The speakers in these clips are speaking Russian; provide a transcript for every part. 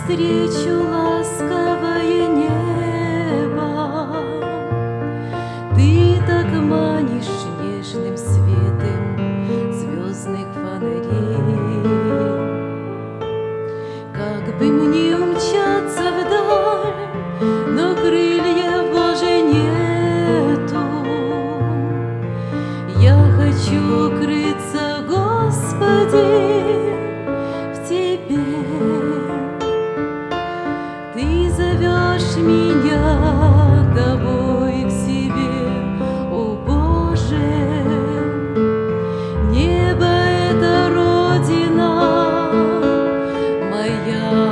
навстречу ласковое небо. Ты так манишь нежным светом звездных фонарей. Как бы мне умчаться вдаль, но крыльев Божьих нету. Я хочу укрыться, Господи, в Тебе. Ты зовешь меня домой к себе, о Боже. Небо — это Родина моя.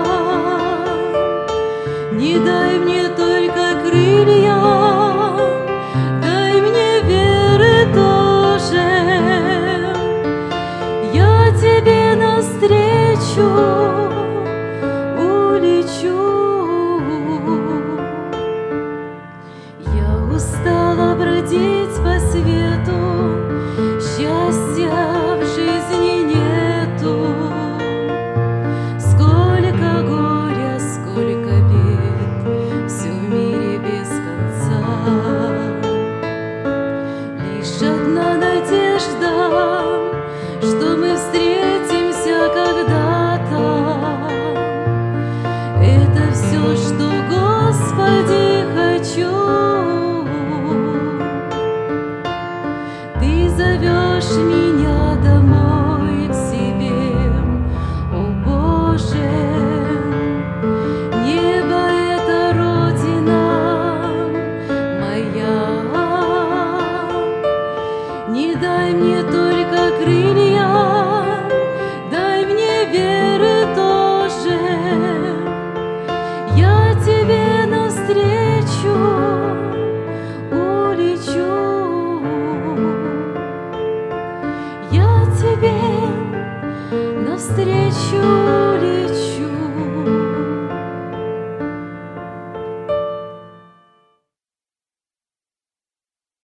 Не дай мне только крылья, дай мне веры тоже. Я Тебе навстречу улечу. Я устала бродить по свету, счастья в жизни нету. Сколько горя, сколько бед, все в мире без конца. Лишь одна надежда, что мы встретимся когда-то. Это все, что, Господи, хочу. Ты зовешь меня домой к себе, о Боже. Небо — это Родина моя. Не дай мне только крылья, дай мне веры тоже. Я Тебе навстречу улечу. Я Тебе навстречу улечу.